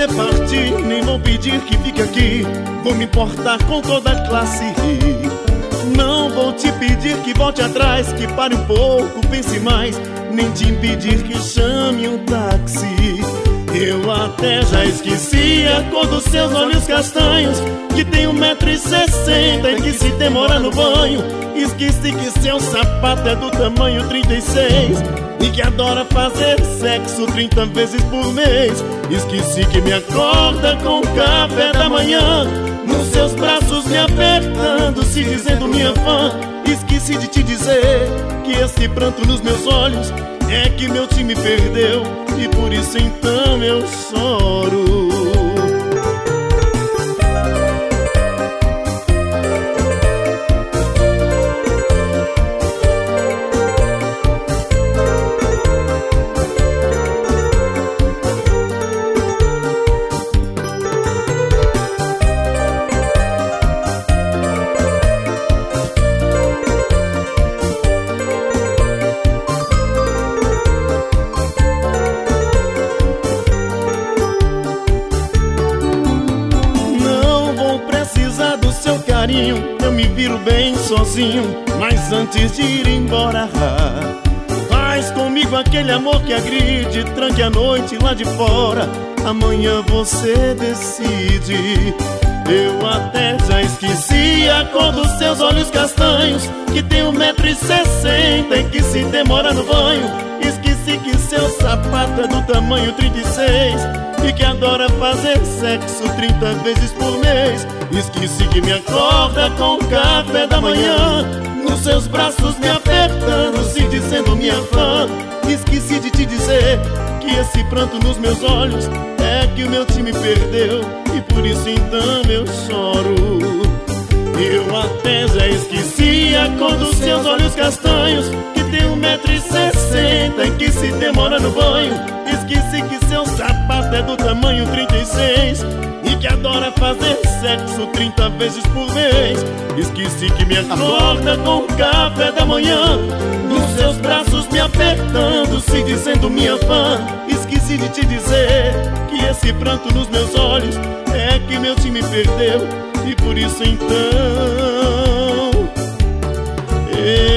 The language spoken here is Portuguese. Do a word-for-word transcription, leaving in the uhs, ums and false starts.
você partir, nem vou pedir que fique aqui. Vou me importar com toda a classe. Não vou te pedir que volte atrás, que pare um pouco, pense mais, nem te impedir que chame um táxi. Eu até já esqueci a cor dos seus olhos castanhos, que tem um metro e sessenta e que se demora no banho. Esqueci que seu sapato é do tamanho trinta e seis e que adora fazer sexo trinta vezes por mês. Esqueci que me acorda com o café da manhã, nos seus braços me apertando, se dizendo minha fã. Esqueci de te dizer que esse pranto nos meus olhos é que meu time perdeu, e por isso então eu choro. Eu me viro bem sozinho, mas antes de ir embora, faz comigo aquele amor que agride, tranque a noite lá de fora. Amanhã você decide. Eu até já esqueci a cor dos seus olhos castanhos, que tem um metro e sessenta e que se demora no banho. Esqueci que seu sapato é do tamanho trinta e seis e que adora fazer sexo trinta vezes por mês. Esqueci que me acorda com o café da manhã, nos seus braços me apertando, se dizendo minha fã. Esqueci de te dizer que esse pranto nos meus olhos é que o meu time perdeu, e por isso então eu choro. Eu até já esqueci a cor dos seus olhos castanhos, que tem um metro e sessenta e que se demora no banho. Esqueci que seu sapato é do tamanho trinta e seis e que adora fazer sexo trinta vezes por mês. Esqueci que me acorda com o café da manhã, nos seus braços me apertando, se dizendo minha fã. Esqueci de te dizer que esse pranto nos meus olhos é que meu time perdeu, e por isso então